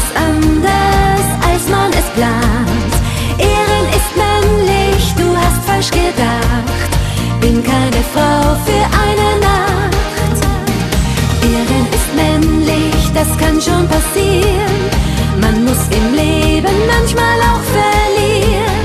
anders, als man es plant. Ehren ist männlich, du hast falsch gedacht. Bin keine Frau für eine Nacht. Ehren ist männlich, das kann schon passieren. Man muss im Leben manchmal auch verlieren.